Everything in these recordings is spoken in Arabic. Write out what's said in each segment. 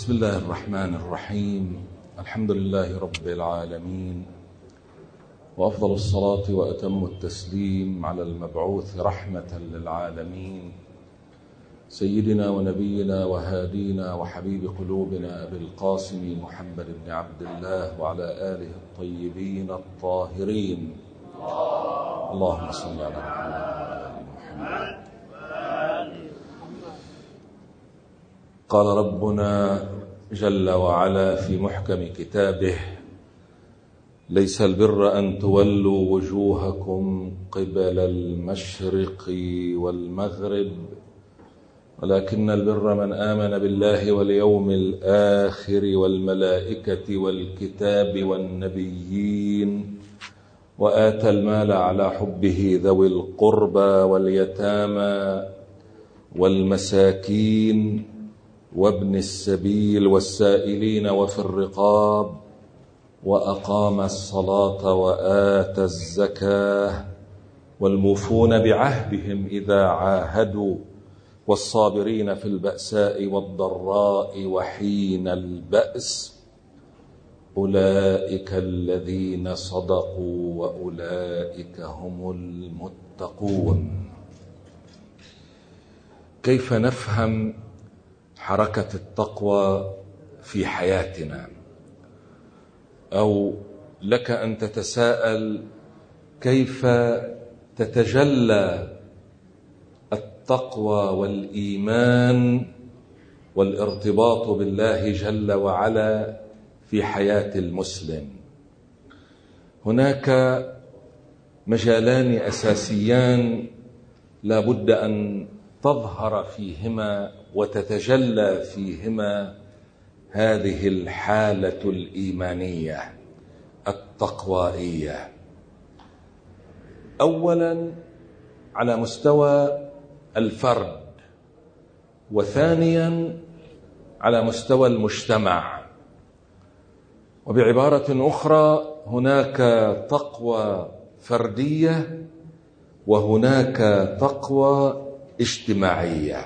بسم الله الرحمن الرحيم. الحمد لله رب العالمين، وأفضل الصلاة وأتم التسليم على المبعوث رحمة للعالمين سيدنا ونبينا وهادينا وحبيب قلوبنا أبي القاسم محمد بن عبد الله وعلى آله الطيبين الطاهرين. اللهم صل على محمد وعلى آل محمد. قال ربنا جل وعلا في محكم كتابه: ليس البر أن تولوا وجوهكم قبل المشرق والمغرب ولكن البر من آمن بالله واليوم الآخر والملائكة والكتاب والنبيين وآتى المال على حبه ذوي القربى واليتامى والمساكين وابن السبيل والسائلين وفي الرقاب وأقام الصلاة وآتى الزكاة والموفون بعهدهم إذا عاهدوا والصابرين في البأساء والضراء وحين البأس أولئك الذين صدقوا وأولئك هم المتقون. كيف نفهم حركة التقوى في حياتنا؟ أو لك أن تتساءل كيف تتجلى التقوى والإيمان والارتباط بالله جل وعلا في حياة المسلم. هناك مجالان أساسيان لا بد أن تظهر فيهما وتتجلى فيهما هذه الحالة الإيمانية التقوائية. أولا على مستوى الفرد، وثانيا على مستوى المجتمع. وبعبارة أخرى هناك تقوى فردية وهناك تقوى اجتماعية.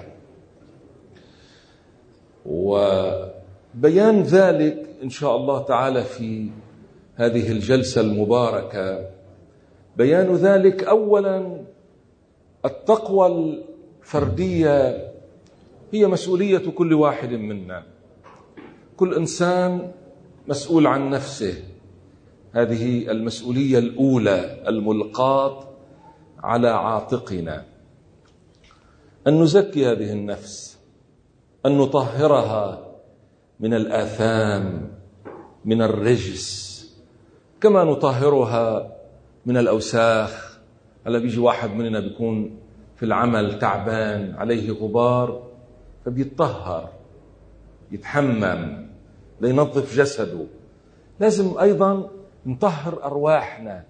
وبيان ذلك إن شاء الله تعالى في هذه الجلسة المباركة، بيان ذلك أولا التقوى الفردية هي مسؤولية كل واحد منا. كل إنسان مسؤول عن نفسه، هذه المسؤولية الأولى الملقاة على عاتقنا، أن نزكي هذه النفس، أن نطهرها من الآثام من الرجس، كما نطهرها من الأوساخ. هلا بيجي واحد مننا بيكون في العمل تعبان عليه غبار فبيتطهر يتحمم لينظف جسده. لازم أيضا نطهر أرواحنا،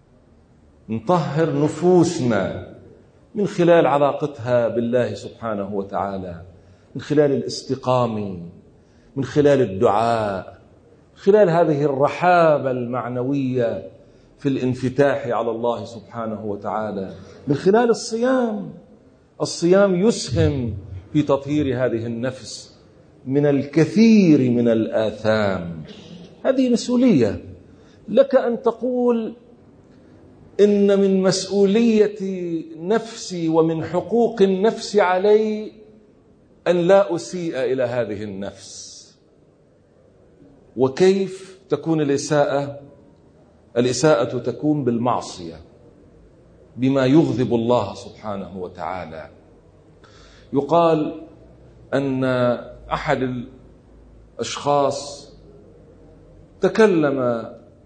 نطهر نفوسنا من خلال علاقتها بالله سبحانه وتعالى، من خلال الاستقامة، من خلال الدعاء، من خلال هذه الرحابة المعنوية في الانفتاح على الله سبحانه وتعالى، من خلال الصيام. الصيام يسهم في تطهير هذه النفس من الكثير من الآثام. هذه مسؤولية. لك أن تقول إن من مسؤولية نفسي ومن حقوق النفس علي أن لا أسيء إلى هذه النفس. وكيف تكون الإساءة؟ الإساءة تكون بالمعصية، بما يغضب الله سبحانه وتعالى. يقال أن أحد الأشخاص تكلم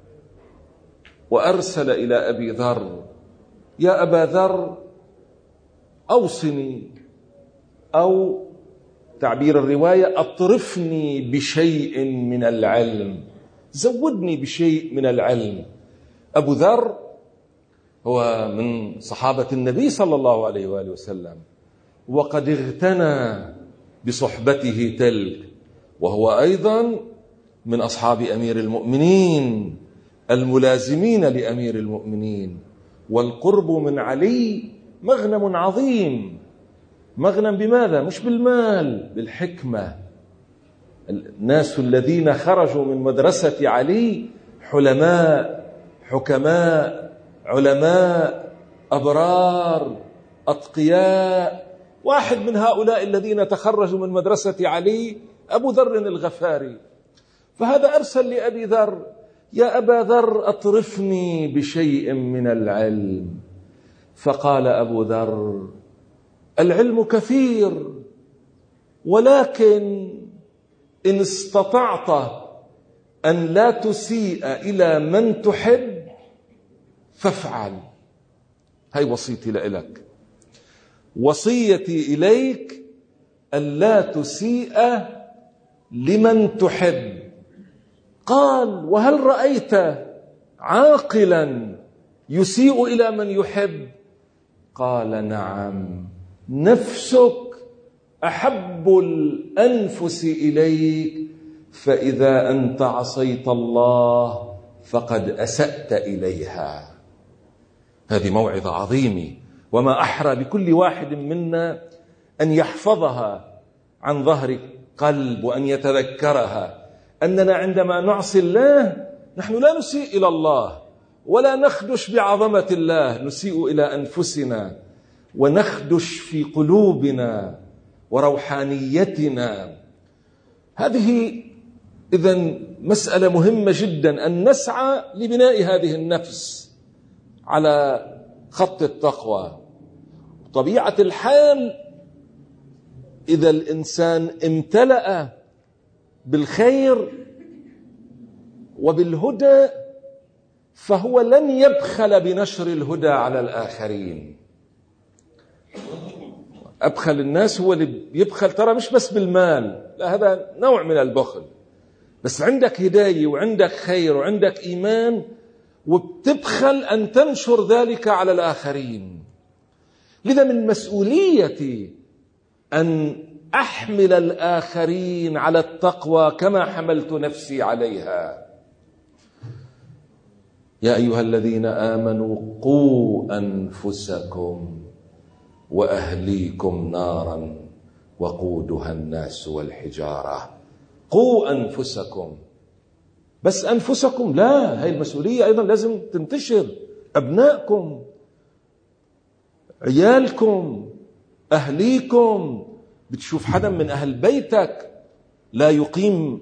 وأرسل إلى أبي ذر: يا أبا ذر أوصني، أو تعبير الرواية أطرفني بشيء من العلم، زودني بشيء من العلم. أبو ذر هو من صحابة النبي صلى الله عليه وآله وسلم، وقد اغتنى بصحبته تلك، وهو أيضا من أصحاب أمير المؤمنين الملازمين لأمير المؤمنين. والقرب من علي مغنم عظيم. مغنم بماذا؟ مش بالمال، بالحكمة، الناس الذين خرجوا من مدرسة علي حلماء، حكماء، علماء، أبرار، أتقياء. واحد من هؤلاء الذين تخرجوا من مدرسة علي أبو ذر الغفاري. فهذا أرسل لأبي ذر: يا أبا ذر أطرفني بشيء من العلم. فقال أبو ذر: العلم كثير، ولكن إن استطعت أن لا تسيء إلى من تحب فافعل. هاي وصيتي لك، وصيتي إليك أن لا تسيء لمن تحب. قال: وهل رأيت عاقلا يسيء إلى من يحب؟ قال: نعم، نفسك أحب الأنفس إليك، فإذا أنت عصيت الله فقد أسأت إليها. هذه موعظة عظيمة، وما أحرى بكل واحد منا أن يحفظها عن ظهر قلب، وأن يتذكرها أننا عندما نعصي الله نحن لا نسيء إلى الله ولا نخدش بعظمة الله، نسيء إلى أنفسنا ونخدش في قلوبنا وروحانيتنا. هذه إذن مسألة مهمة جدا، أن نسعى لبناء هذه النفس على خط التقوى. طبيعة الحال إذا الإنسان امتلأ بالخير وبالهدى فهو لن يبخل بنشر الهدى على الآخرين. أبخل الناس هو اللي يبخل، ترى مش بس بالمال، لا، هذا نوع من البخل، بس عندك هداية وعندك خير وعندك إيمان وبتبخل أن تنشر ذلك على الآخرين. لذا من مسؤوليتي أن أحمل الآخرين على التقوى كما حملت نفسي عليها. يا أيها الذين آمنوا قوا أنفسكم وأهليكم نارا وقودها الناس والحجارة. قوا أنفسكم، بس أنفسكم لا، هاي المسؤولية أيضا لازم تنتشر. أبنائكم، عيالكم، أهليكم. بتشوف حدا من أهل بيتك لا يقيم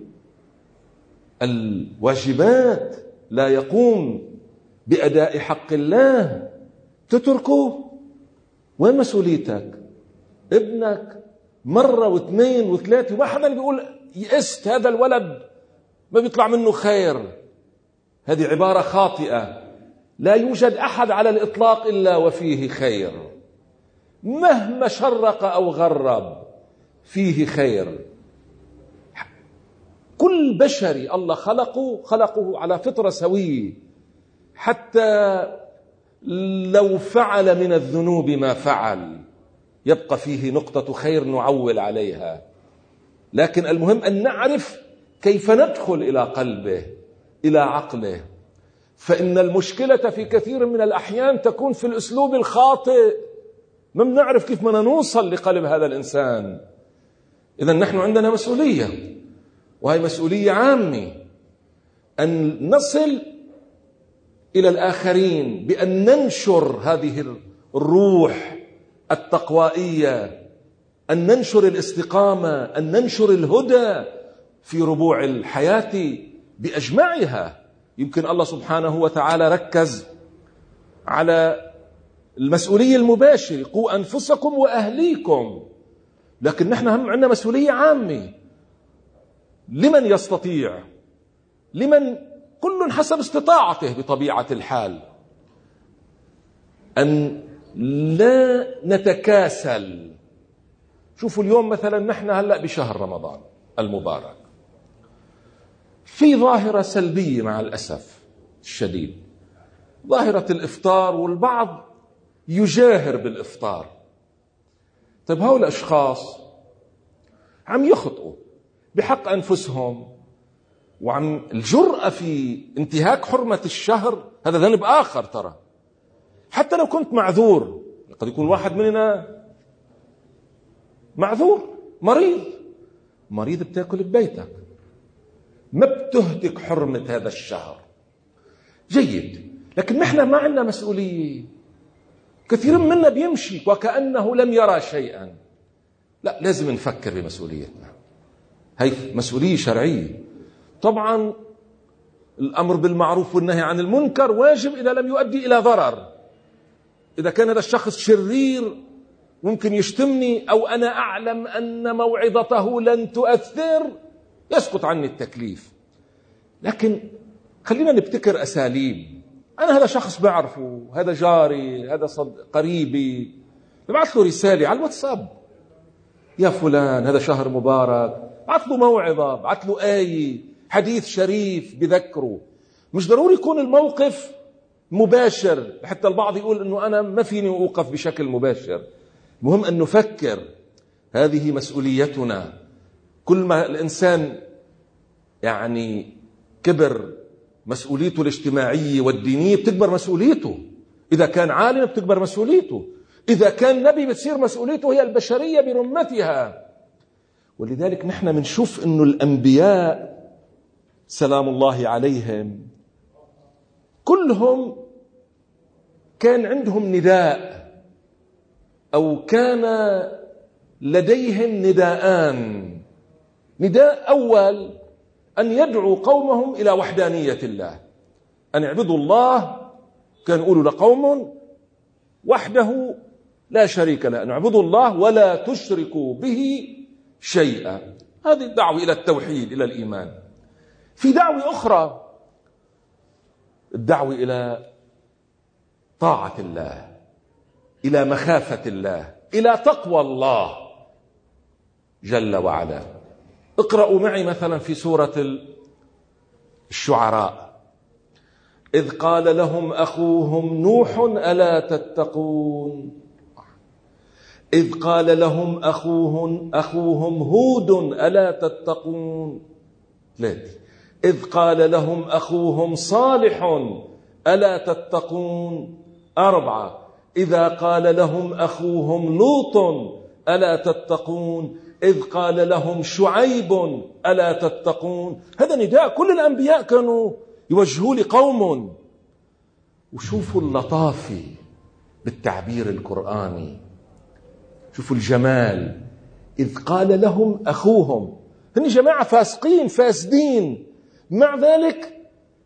الواجبات، لا يقوم بأداء حق الله، تتركه. وين مسؤوليتك؟ ابنك مرة واثنين وثلاثة وما حدا بيقول يئست، هذا الولد ما بيطلع منه خير. هذه عبارة خاطئة. لا يوجد أحد على الإطلاق إلا وفيه خير، مهما شرق أو غرب فيه خير. كل بشري الله خلقه على فطرة سوية، حتى لو فعل من الذنوب ما فعل يبقى فيه نقطة خير نعول عليها. لكن المهم أن نعرف كيف ندخل إلى قلبه، إلى عقله. فإن المشكلة في كثير من الأحيان تكون في الأسلوب الخاطئ، ما بنعرف كيف بدنا نوصل لقلب هذا الإنسان. إذن نحن عندنا مسؤولية، وهي مسؤولية عامة، أن نصل إلى الآخرين بأن ننشر هذه الروح التقوائية، أن ننشر الاستقامة، أن ننشر الهدى في ربوع الحياة بأجمعها. يمكن الله سبحانه وتعالى ركز على المسؤولية المباشرة، قوا أنفسكم وأهليكم، لكن نحن هم عندنا مسؤولية عامة. لمن يستطيع، لمن كل حسب استطاعته بطبيعة الحال، أن لا نتكاسل. شوفوا اليوم مثلا نحن هلأ بشهر رمضان المبارك، في ظاهرة سلبية مع الأسف الشديد، ظاهرة الإفطار، والبعض يجاهر بالإفطار. طيب هؤلاء الأشخاص عم يخطئوا بحق أنفسهم، وعم الجرأة في انتهاك حرمة الشهر، هذا ذنب آخر. ترى حتى لو كنت معذور، قد يكون واحد مننا معذور، مريض بتاكل ببيتك، ما بتهتك حرمة هذا الشهر. جيد، لكن نحن ما عندنا مسؤولية. كثير منا بيمشي وكأنه لم يرى شيئا. لا، لازم نفكر بمسؤوليتنا. هي مسؤولية شرعية. طبعا الأمر بالمعروف والنهي عن المنكر واجب إذا لم يؤدي إلى ضرر. إذا كان هذا الشخص شرير ممكن يشتمني، أو أنا أعلم أن موعظته لن تؤثر، يسقط عني التكليف. لكن خلينا نبتكر أساليب. أنا هذا شخص بعرفه، هذا جاري، هذا قريبي، ببعث له رسالة على الواتساب: يا فلان هذا شهر مبارك. بعث له موعظة، بعث له آية، حديث شريف بذكره. مش ضروري يكون الموقف مباشر، حتى البعض يقول أنه أنا ما فيني أوقف بشكل مباشر. المهم أن نفكر، هذه مسؤوليتنا. كل ما الإنسان يعني كبر مسؤوليته الاجتماعية والدينية بتكبر مسؤوليته. إذا كان عالم بتكبر مسؤوليته. إذا كان نبي بتصير مسؤوليته هي البشرية برمتها. ولذلك نحن منشوف أنه الأنبياء سلام الله عليهم كلهم كان عندهم نداء، أو كان لديهم نداءان. نداء أول أن يدعو قومهم إلى وحدانية الله، أن يعبدوا الله. كان يقولوا لقوم وحده لا شريك له، أن يعبدوا الله ولا تشركوا به شيئا. هذه الدعوة إلى التوحيد، إلى الإيمان. في دعوة أخرى، الدعوة إلى طاعة الله، إلى مخافة الله، إلى تقوى الله جل وعلا. اقرأوا معي مثلا في سورة الشعراء: إذ قال لهم أخوهم نوح ألا تتقون. إذ قال لهم أخوهم هود ألا تتقون. 3. إذ قال لهم أخوهم صالح ألا تتقون. 4. إذا قال لهم أخوهم لوط ألا تتقون. إذ قال لهم شعيب ألا تتقون. هذا نداء كل الأنبياء كانوا يوجهوا لقوم. وشوفوا اللطافة بالتعبير القرآني، شوفوا الجمال. إذ قال لهم أخوهم، هن جماعة فاسقين فاسدين، مع ذلك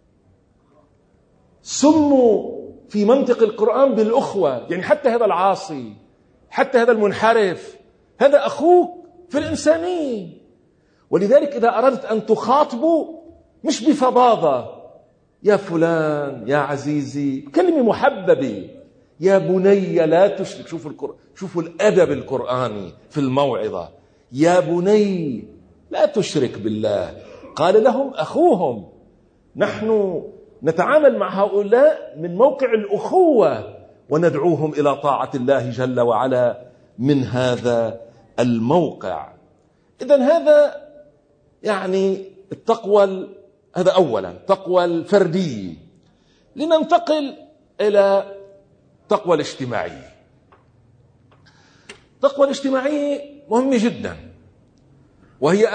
سموا في منطق القرآن بالأخوة. يعني حتى هذا العاصي، حتى هذا المنحرف، هذا أخوك في الإنسانية. ولذلك إذا أردت أن تخاطبوا مش بفظاظة: يا فلان، يا عزيزي، كلمة محببة، يا بني لا تشرك. شوفوا الأدب القرآني في الموعظة: يا بني لا تشرك بالله. قال لهم أخوهم. نحن نتعامل مع هؤلاء من موقع الأخوة وندعوهم إلى طاعة الله جل وعلا من هذا الموقع. إذن هذا يعني التقوى، هذا أولا تقوى الفردية. لننتقل إلى تقوى الاجتماعية. التقوى الاجتماعية مهمة جدا، وهي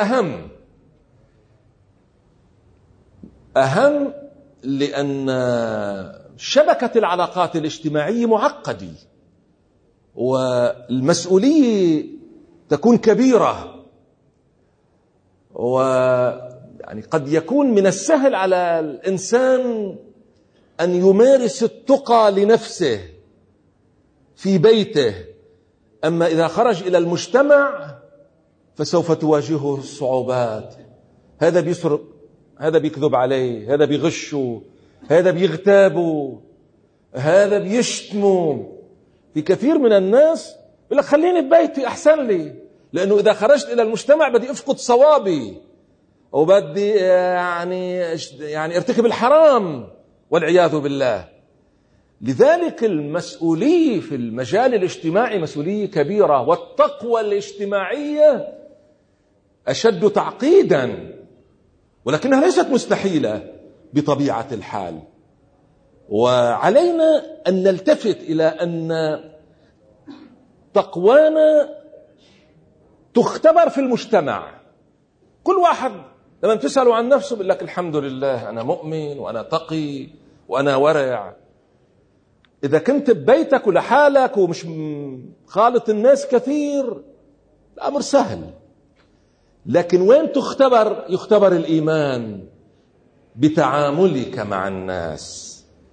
أهم لأن شبكة العلاقات الاجتماعية معقدة، والمسؤولية تكون كبيرة، ويعني قد يكون من السهل على الإنسان أن يمارس التقى لنفسه في بيته، أما إذا خرج إلى المجتمع فسوف تواجهه الصعوبات. هذا بيسرق، هذا بيكذب عليه، هذا بيغشه، هذا بيغتابه، هذا بيشتمه. في كثير من الناس يقول لك خليني ببيتي أحسن لي، لأنه إذا خرجت إلى المجتمع بدي أفقد صوابي، وبدي يعني ارتكب الحرام والعياذ بالله. لذلك المسؤولية في المجال الاجتماعي مسؤولية كبيرة، والتقوى الاجتماعية أشد تعقيدا، ولكنها ليست مستحيلة بطبيعة الحال. وعلينا أن نلتفت إلى أن تقوانا تختبر في المجتمع. كل واحد لما تسألوا عن نفسه بيقول لك الحمد لله أنا مؤمن وأنا تقي وأنا ورع. إذا كنت ببيتك ولحالك ومش خالط الناس كثير الأمر سهل. لكن وين يختبر الإيمان؟ بتعاملك مع الناس.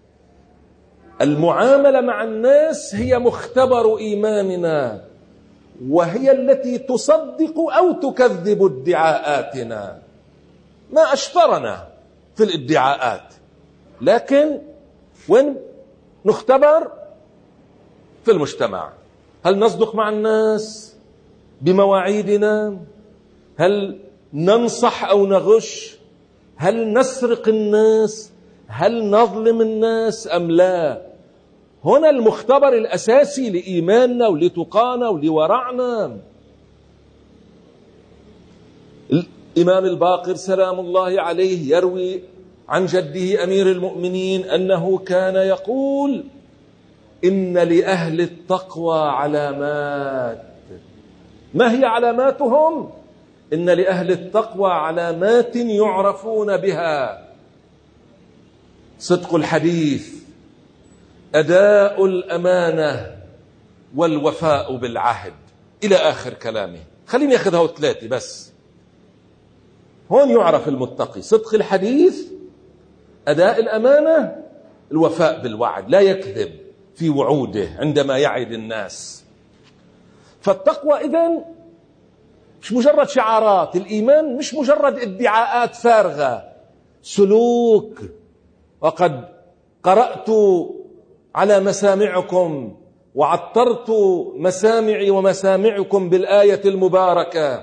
المعاملة مع الناس هي مختبر إيماننا، وهي التي تصدق أو تكذب ادعاءاتنا. ما أشطرنا في الادعاءات، لكن وين نختبر؟ في المجتمع. هل نصدق مع الناس بمواعيدنا؟ هل ننصح أو نغش؟ هل نسرق الناس؟ هل نظلم الناس أم لا؟ هنا المختبر الأساسي لإيماننا ولتقانا ولورعنا. الإمام الباقر سلام الله عليه يروي عن جده أمير المؤمنين أنه كان يقول: إن لأهل التقوى علامات. ما هي علاماتهم؟ إن لأهل التقوى علامات يعرفون بها: صدق الحديث، أداء الأمانة، والوفاء بالعهد، إلى آخر كلامه. خليني أخذها 3 بس. هون يعرف المتقي: صدق الحديث، أداء الأمانة، الوفاء بالوعد، لا يكذب في وعوده عندما يعد الناس. فالتقوى إذن مش مجرد شعارات، الإيمان مش مجرد ادعاءات فارغة، سلوك. وقد قرأت على مسامعكم وعطرت مسامعي ومسامعكم بالآية المباركة: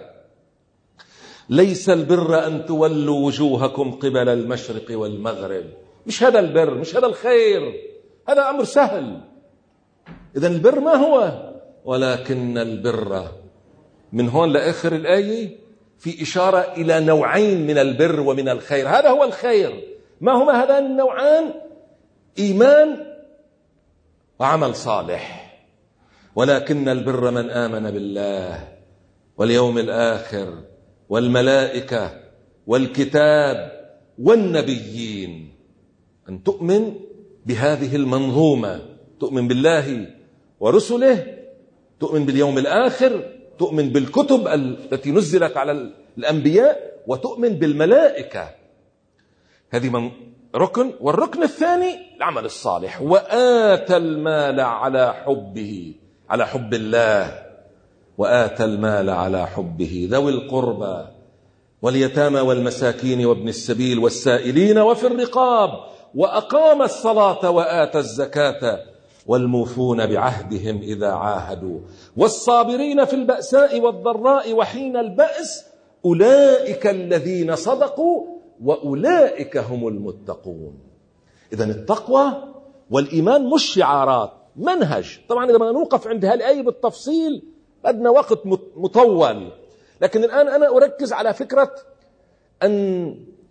ليس البر أن تولوا وجوهكم قبل المشرق والمغرب. مش هذا البر، مش هذا الخير، هذا أمر سهل. إذن البر ما هو؟ ولكن البر، من هون لآخر الآية في إشارة إلى نوعين من البر ومن الخير. هذا هو الخير. ما هما هذان النوعان؟ إيمان وعمل صالح. ولكن البر من آمن بالله واليوم الآخر والملائكة والكتاب والنبيين. أن تؤمن بهذه المنظومة، تؤمن بالله ورسله، تؤمن باليوم الآخر، تؤمن بالكتب التي نزلت على الأنبياء، وتؤمن بالملائكة. هذه من ركن. والركن الثاني العمل الصالح: وآتى المال على حبه، على حب الله. وآتى المال على حبه ذوي القربى واليتامى والمساكين وابن السبيل والسائلين وفي الرقاب، وأقام الصلاة وآتى الزكاة والموفون بعهدهم إذا عاهدوا، والصابرين في البأساء والضراء وحين البأس، أولئك الذين صدقوا وأولئك هم المتقون. إذن التقوى والإيمان مش شعارات، منهج. طبعا إذا ما نوقف عند هالآية بالتفصيل بدنا وقت مطول، لكن الآن أنا أركز على فكرة أن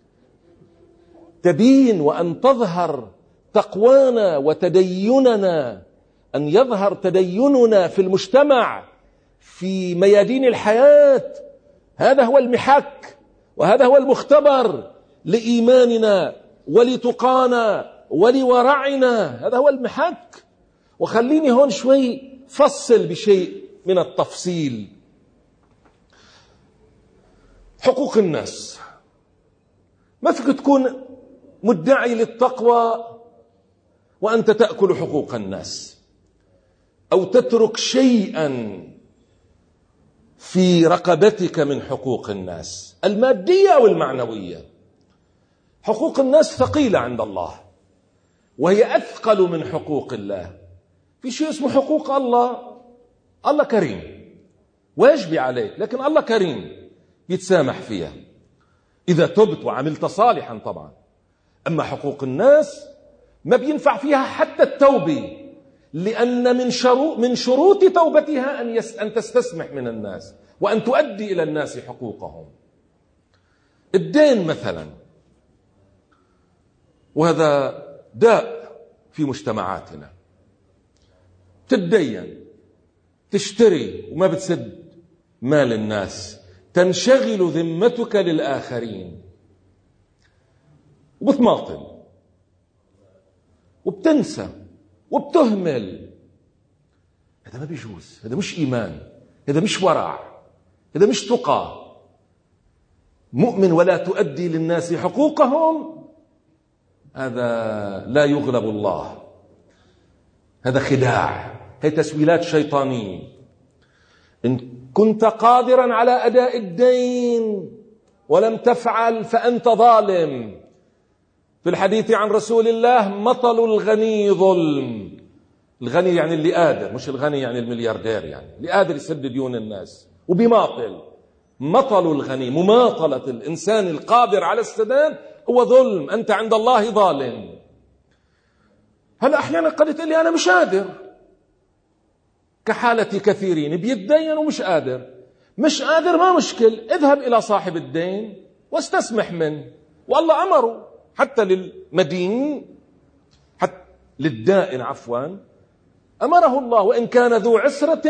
تبين وأن تظهر تقوانا وتديننا، أن يظهر تديننا في المجتمع في ميادين الحياة. هذا هو المحك، وهذا هو المختبر لإيماننا ولتقانا ولورعنا. هذا هو المحك. وخليني هون شوي فصل بشيء من التفصيل. حقوق الناس. ما فيك تكون مدعي للتقوى وأنت تأكل حقوق الناس، أو تترك شيئا في رقبتك من حقوق الناس المادية أو المعنوية. حقوق الناس ثقيلة عند الله، وهي أثقل من حقوق الله. في شيء اسمه حقوق الله. الله كريم، واجب عليك، لكن الله كريم يتسامح فيها إذا تبت وعملت صالحا طبعا. أما حقوق الناس ما بينفع فيها حتى التوبة، لأن من شروط توبتها أن تستسمح من الناس وأن تؤدي إلى الناس حقوقهم. الدين مثلا، وهذا داء في مجتمعاتنا. تتدين، تشتري وما بتسد مال الناس، تنشغل ذمتك للآخرين. وبتماطل وبتنسى وبتهمل. هذا ما بيجوز، هذا مش إيمان، هذا مش ورع، هذا مش تقى. مؤمن ولا تؤدي للناس حقوقهم، هذا لا يغلب الله، هذا خداع، هي تسويلات شيطانية. إن كنت قادرا على أداء الدين ولم تفعل فأنت ظالم. في الحديث عن رسول الله: مطل الغني ظلم. الغني يعني اللي قادر، مش الغني يعني الملياردير، يعني اللي قادر يسد ديون الناس وبيماطل. مطل الغني، مماطلة الإنسان القادر على السداد، هو ظلم. أنت عند الله ظالم. هلا أحيانا قد تقول لي أنا مش قادر، كحالة كثيرين بيتدين ومش قادر. مش قادر ما مشكل، اذهب إلى صاحب الدين واستسمح منه، والله أمره حتى للمدين، حتى للدائن عفوا، أمره الله: وإن كان ذو عسرة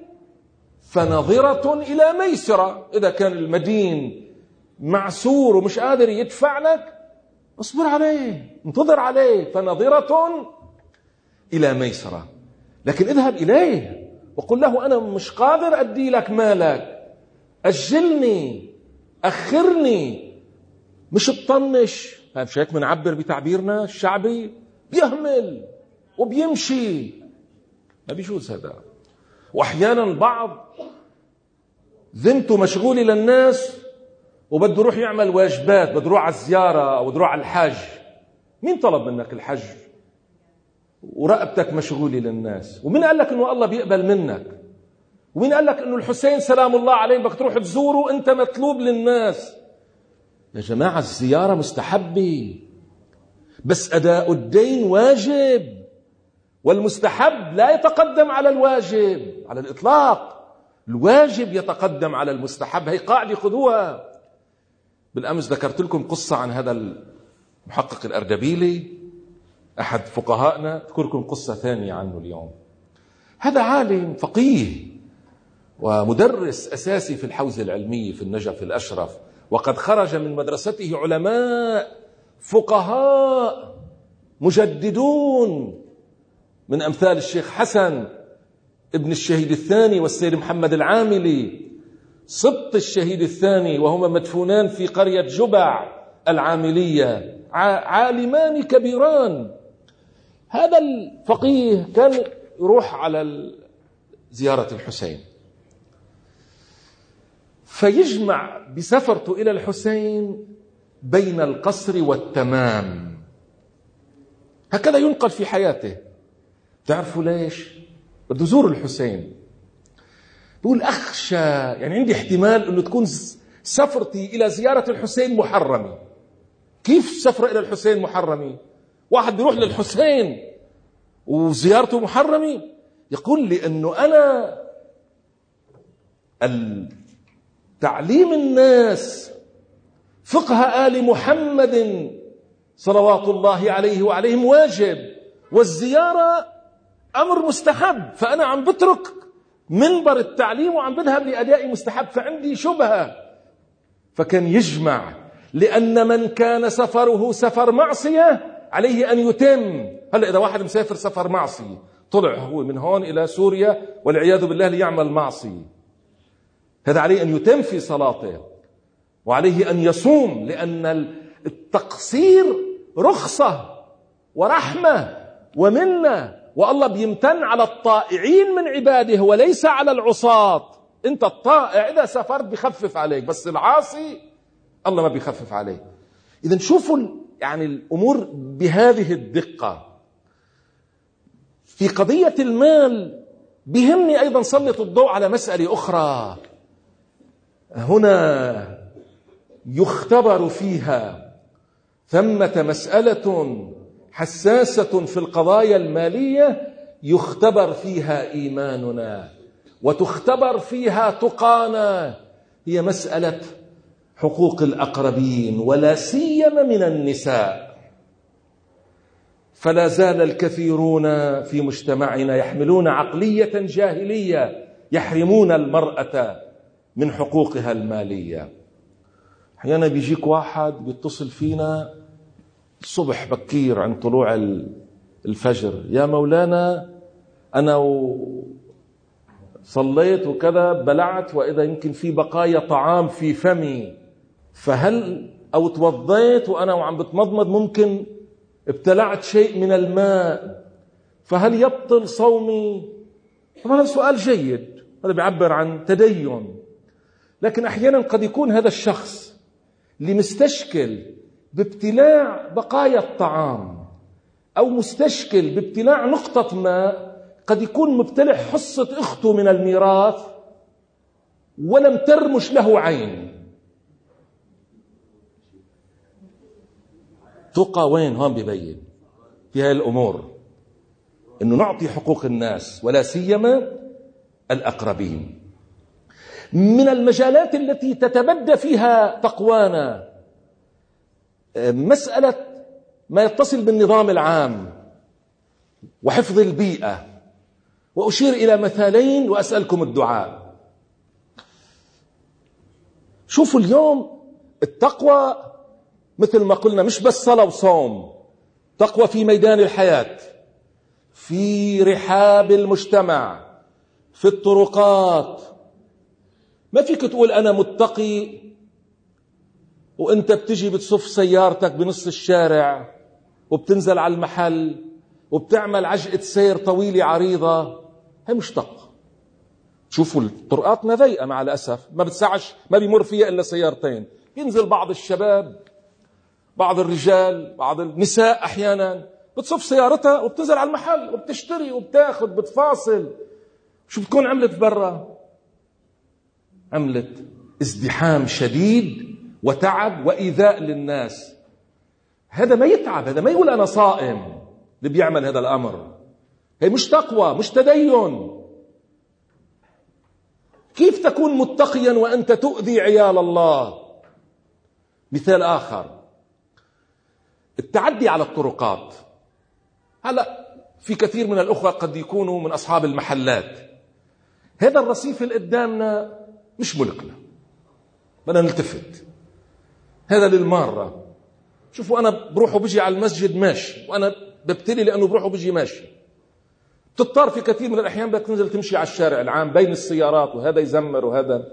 فنظرة إلى ميسرة. إذا كان المدين معسور ومش قادر يدفع لك، اصبر عليه، انتظر عليه، فنظرة إلى ميسرة. لكن اذهب إليه وقل له: أنا مش قادر أدي لك مالك، أجلني، أخرني. مش تطنش. مش هيك بنعبر بتعبيرنا الشعبي؟ بيهمل وبيمشي، ما بيجوز هذا. وأحيانا بعض ذمته مشغولة للناس وبده يروح يعمل واجبات، بده يروح على الزيارة أو بده يروح على الحج. مين طلب منك الحج ورقبتك مشغولة للناس؟ ومين قال لك إنه الله بيقبل منك؟ ومين قال لك إنه الحسين سلام الله عليه بدك تروح تزوره أنت مطلوب للناس؟ يا جماعة، الزيارة مستحبة، بس أداء الدين واجب، والمستحب لا يتقدم على الواجب على الإطلاق. الواجب يتقدم على المستحب. هي قاعدة خذوها. بالأمس ذكرت لكم قصة عن هذا المحقق الأردبيلي، أحد فقهائنا. أذكر لكم قصة ثانية عنه اليوم. هذا عالم فقيه ومدرس أساسي في الحوزة العلمية في النجف الأشرف، وقد خرج من مدرسته علماء فقهاء مجددون من أمثال الشيخ حسن ابن الشهيد الثاني والسيد محمد العاملي سبط الشهيد الثاني، وهما مدفونان في قرية جبع العاملية، عالمان كبيران. هذا الفقيه كان يروح على زيارة الحسين، فيجمع بسفرته إلى الحسين بين القصر والتمام. هكذا ينقل في حياته. تعرفوا ليش؟ بده يزور الحسين. بيقول: أخشى، يعني عندي احتمال أنه تكون سفرتي إلى زيارة الحسين محرمة. كيف سفر إلى الحسين محرمة؟ واحد بيروح للحسين وزيارته محرمة؟ يقول لي أنه أنا تعليم الناس فقه آل محمد صلوات الله عليه وعليهم واجب، والزيارة أمر مستحب، فأنا عم بترك منبر التعليم وعم بذهب لأداء مستحب، فعندي شبهة. فكان يجمع، لأن من كان سفره سفر معصية عليه أن يتم. هلأ إذا واحد مسافر سفر معصية، طلع هو من هون إلى سوريا والعياذ بالله ليعمل معصية، هذا عليه أن يتم في صلاته، وعليه أن يصوم، لأن التقصير رخصة ورحمة ومنة، والله بيمتن على الطائعين من عباده وليس على العصاة. انت الطائع إذا سافرت بيخفف عليك، بس العاصي الله ما بيخفف عليه. إذن شوفوا يعني الأمور بهذه الدقة. في قضية المال بيهمني أيضا سلط الضوء على مسألة أخرى هنا يختبر فيها. ثمة مسألة حساسة في القضايا المالية يختبر فيها إيماننا وتختبر فيها تقانا، هي مسألة حقوق الأقربين ولا سيما من النساء. فلا زال الكثيرون في مجتمعنا يحملون عقلية جاهلية يحرمون المرأة من حقوقها المالية. أحيانا بيجيك واحد بيتصل فينا الصبح بكير عند طلوع الفجر: يا مولانا أنا صليت وكذا، بلعت وإذا يمكن في بقايا طعام في فمي، فهل أو توضيت وأنا وعم بتمضمض ممكن ابتلعت شيء من الماء، فهل يبطل صومي؟ طبعا هذا سؤال جيد، هذا بيعبر عن تدين. لكن أحيانا قد يكون هذا الشخص اللي مستشكل بابتلاع بقايا الطعام أو مستشكل بابتلاع نقطة ماء، قد يكون مبتلع حصة أخته من الميراث ولم ترمش له عين. تقى وين هون بيبين في هذه الأمور إنه نعطي حقوق الناس ولا سيما الأقربين. من المجالات التي تتبدى فيها تقوانا مسألة ما يتصل بالنظام العام وحفظ البيئة، وأشير إلى مثالين وأسألكم الدعاء. شوفوا اليوم التقوى مثل ما قلنا مش بس صلاة وصوم، تقوى في ميدان الحياة، في رحاب المجتمع، في الطرقات. ما فيك تقول أنا متقي وأنت بتجي بتصف سيارتك بنص الشارع وبتنزل على المحل وبتعمل عجقة سير طويلة عريضة. هي مش تقوى. شوفوا طرقاتنا ضيقة مع الأسف، ما بتسعش، ما بيمر فيها إلا سيارتين. ينزل بعض الشباب، بعض الرجال، بعض النساء أحيانا بتصف سيارتها وبتنزل على المحل وبتشتري وبتاخد بتفاصل. شو بتكون عملت برا؟ عملت ازدحام شديد وتعب وإيذاء للناس. هذا ما يتعب، هذا ما يقول أنا صائم اللي بيعمل هذا الأمر. هي مش تقوى، مش تدين. كيف تكون متقيا وأنت تؤذي عيال الله؟ مثال آخر، التعدي على الطرقات. هلأ في كثير من الأخوة قد يكونوا من أصحاب المحلات. هذا الرصيف اللي قدامنا مش ملكنا، بدنا نلتفت، هذا للمارة. شوفوا أنا بروح وبجي على المسجد ماشي، وأنا ببتلي لأنه بروح وبجي ماشي. بتضطر في كثير من الأحيان بدك تنزل تمشي على الشارع العام بين السيارات، وهذا يزمر وهذا.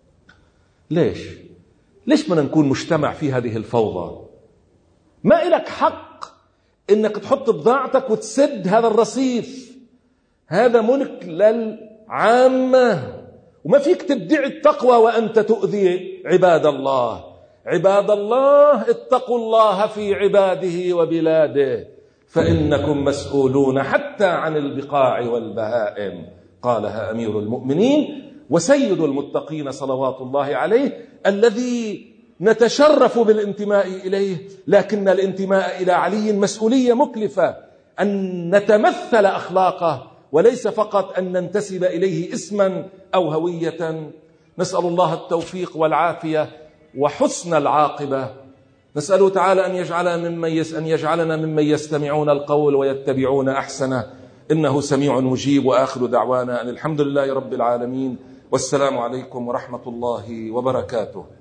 ليش بدنا نكون مجتمع في هذه الفوضى؟ ما إلك حق إنك تحط بضاعتك وتسد هذا الرصيف، هذا ملك للعامة، وما فيك تدعي التقوى وأنت تؤذي عباد الله. عباد الله اتقوا الله في عباده وبلاده فإنكم مسؤولون حتى عن البقاع والبهائم، قالها أمير المؤمنين وسيد المتقين صلوات الله عليه، الذي نتشرف بالانتماء إليه. لكن الانتماء إلى علي مسؤولية مكلفة، أن نتمثل أخلاقه وليس فقط أن ننتسب إليه اسما أو هوية. نسأل الله التوفيق والعافية وحسن العاقبة. نسأله تعالى أن يجعلنا ممن يستمعون القول ويتبعون أحسنه، إنه سميع مجيب. وآخر دعوانا أن الحمد لله رب العالمين، والسلام عليكم ورحمة الله وبركاته.